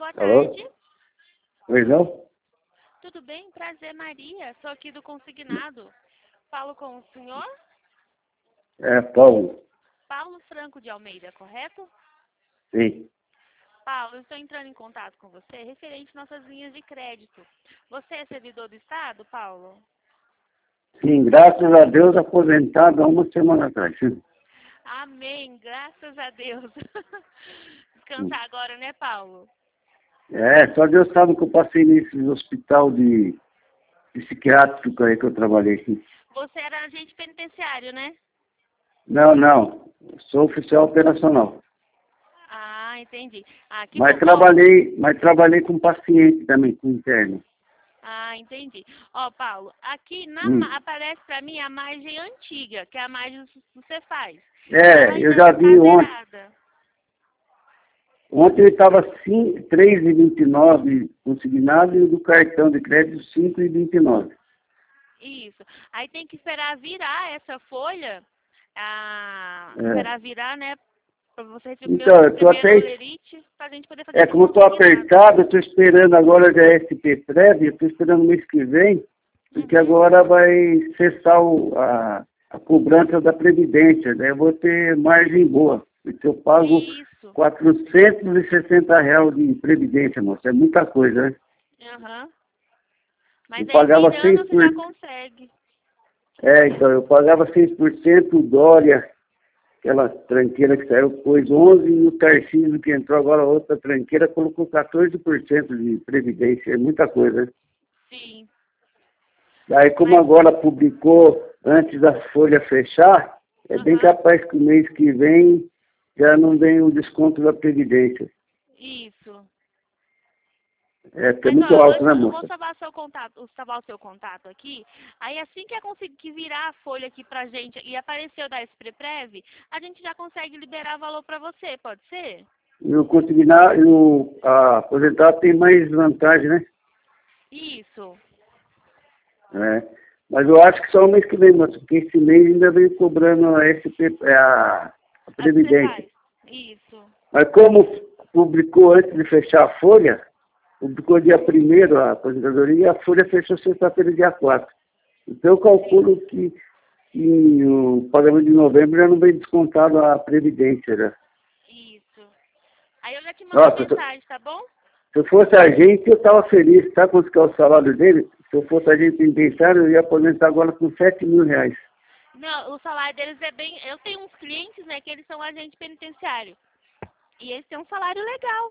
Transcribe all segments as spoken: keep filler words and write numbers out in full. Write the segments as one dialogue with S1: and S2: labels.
S1: boa
S2: Alô?
S1: tarde.
S2: Oi, não?
S1: Tudo bem? Prazer, Maria. Sou aqui do Consignado. Falo com o senhor
S2: É, Paulo.
S1: Paulo Franco de Almeida, correto?
S2: Sim.
S1: Paulo, eu estou entrando em contato com você referente às nossas linhas de crédito. Você é servidor do Estado, Paulo?
S2: Sim, graças a Deus aposentado há uma semana atrás.
S1: Amém, graças a Deus. Descansar agora, né, Paulo?
S2: É, só Deus sabe que eu passei nesse hospital de psiquiátrico aí que eu trabalhei aqui.
S1: Você era agente penitenciário, né?
S2: Não, não. Sou oficial operacional.
S1: Ah, entendi. Ah, que
S2: Mas
S1: bom, Paulo.
S2: trabalhei, mas trabalhei com paciente também, com interno.
S1: Ah, entendi. Ó, Paulo, aqui na,
S2: Hum.
S1: ma- aparece pra mim a margem antiga, que é a margem que você faz.
S2: É,
S1: Ela
S2: eu
S1: ainda
S2: já
S1: não tá
S2: vi ontem.
S1: zerada.
S2: Ontem ele estava três e vinte e nove consignado e o do cartão de crédito cinco e vinte e nove.
S1: Isso. Aí tem que esperar virar essa folha, ah,
S2: É.
S1: esperar virar, né, pra você receber o
S2: Então,
S1: meu
S2: eu tô
S1: primeiro
S2: até...
S1: olerite, pra gente poder fazer
S2: É,
S1: esse
S2: como eu estou
S1: consignado.
S2: apertado, eu estou esperando agora da S P Prev, eu estou esperando o mês que vem, porque
S1: Uhum.
S2: agora vai cessar o, a, a cobrança da Previdência, né? Eu vou ter margem boa, porque eu pago
S1: Isso.
S2: quatrocentos e sessenta reais de Previdência, moça, é muita coisa, né?
S1: Aham.
S2: Eu
S1: Mas aí
S2: pagava
S1: virando
S2: seis
S1: você
S2: por
S1: já
S2: cento.
S1: consegue.
S2: É, então, eu pagava seis por cento, o Dória, aquela tranqueira que saiu, pôs onze, e o Tarcísio que entrou agora, outra tranqueira, colocou quatorze por cento de Previdência, é muita coisa, né?
S1: Sim.
S2: Aí, como
S1: Mas,
S2: agora publicou antes da folha fechar, é bem
S1: aham.
S2: capaz que o mês que vem já não vem o desconto da Previdência.
S1: Isso.
S2: É, que é
S1: Mas, ó,
S2: muito
S1: eu
S2: alto, né,
S1: vou, eu vou
S2: moça?
S1: salvar seu contato, salvar o seu contato aqui. Aí, assim que eu conseguir virar a folha aqui pra gente e aparecer o da Expreprev, a gente já consegue liberar valor pra você, pode ser?
S2: E o consignar, e o a aposentado tem mais vantagem, né?
S1: Isso.
S2: É. Mas eu acho que só o mês que vem, moça, porque esse mês ainda vem cobrando a S P, é, a, a
S1: A que você
S2: Previdência.
S1: faz. Isso.
S2: Mas como publicou antes de fechar a folha, publicou dia primeiro a aposentadoria e a folha fechou sexta-feira, dia quatro. Então eu calculo que, que o pagamento de novembro já não vem descontado a Previdência, né?
S1: Isso. Aí eu já te mando uma
S2: Nossa, se
S1: mensagem, tá bom?
S2: se eu fosse agente, eu estava feliz. Sabe quanto que é o salário dele? Se eu fosse agente penitenciário, eu ia aposentar agora com sete mil reais.
S1: Não, o salário deles é bem... Eu tenho uns clientes, né, que eles são agente penitenciário. E eles têm um salário legal.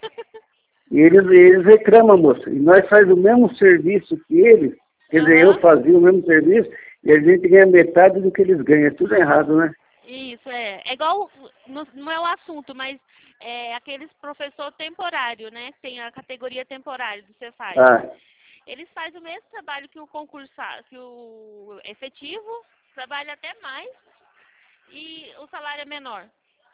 S2: E eles, eles reclamam, moça. E nós faz o mesmo serviço que eles. Quer dizer, eu
S1: Aham.
S2: fazia o mesmo serviço e a gente ganha metade do que eles ganham. É tudo errado, né?
S1: Isso, é. É igual, no- não é o assunto, mas é aqueles professor temporário, né? Tem a categoria temporária do Cefaz.
S2: Ah,
S1: Eles fazem o mesmo trabalho que o concursado, que o efetivo, trabalha até mais e o salário é menor.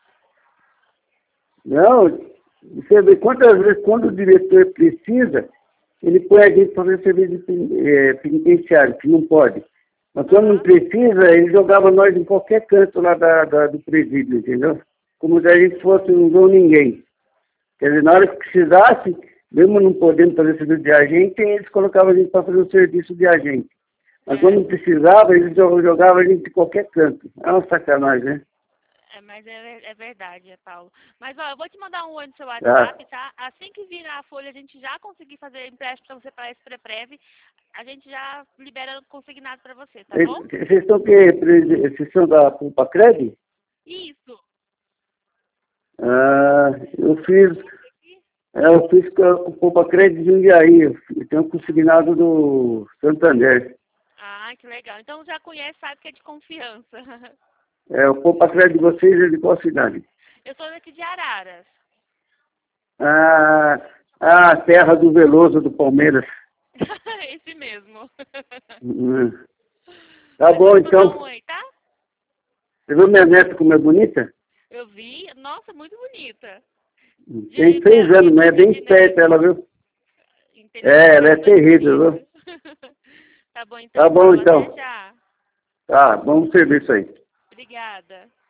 S2: não, você vê quantas vezes, quando o diretor precisa, ele põe a gente para fazer serviço de pen- eh, penitenciário, que não pode. Mas quando não
S1: Aham.
S2: precisa, ele jogava nós em qualquer canto lá da, da- do presídio, entendeu? Como se a gente fosse um João Ninguém. Quer dizer, na hora que precisasse, mesmo não podendo fazer serviço de agente, eles colocavam a gente para fazer o serviço de agente. Mas quando
S1: É,
S2: não precisava, eles jo- jogavam a gente em qualquer canto. É uma sacanagem, né?
S1: é, mas é, ver- é verdade, é, Paulo. Mas, ó, eu vou te mandar um oi no seu
S2: Ah,
S1: WhatsApp, tá? Assim que virar a folha, a gente já conseguir fazer empréstimo pra você para esse pré-prev, a gente já libera o consignado pra você, tá bom?
S2: vocês estão que vocês são da Pulpa Cred?
S1: Isso.
S2: Ah, eu fiz, é, eu fiz com com o Poupa Crédito de Jundiaí, eu tenho um consignado do Santander.
S1: Ah, que legal. Então já conhece, sabe que é de confiança.
S2: É, o Poupa Crédito de vocês é de qual cidade?
S1: Eu sou daqui de Araras.
S2: Ah, a terra do Veloso do Palmeiras.
S1: Esse mesmo.
S2: Hum. Tá
S1: Mas vou
S2: bom,
S1: te mandar um
S2: então.
S1: oi, tá?
S2: Você viu minha neta como é bonita?
S1: Eu vi. Nossa, muito bonita.
S2: Tem
S1: De,
S2: seis
S1: me-
S2: anos, mas é bem
S1: de
S2: esperta ela,
S1: neto.
S2: viu? É, ela é
S1: Inteligente, mas
S2: terrível, viu?
S1: bonita. Tá bom
S2: Tá
S1: então,
S2: bom,
S1: Paulo. Até
S2: então.
S1: já.
S2: Tá, bom serviço aí.
S1: Obrigada.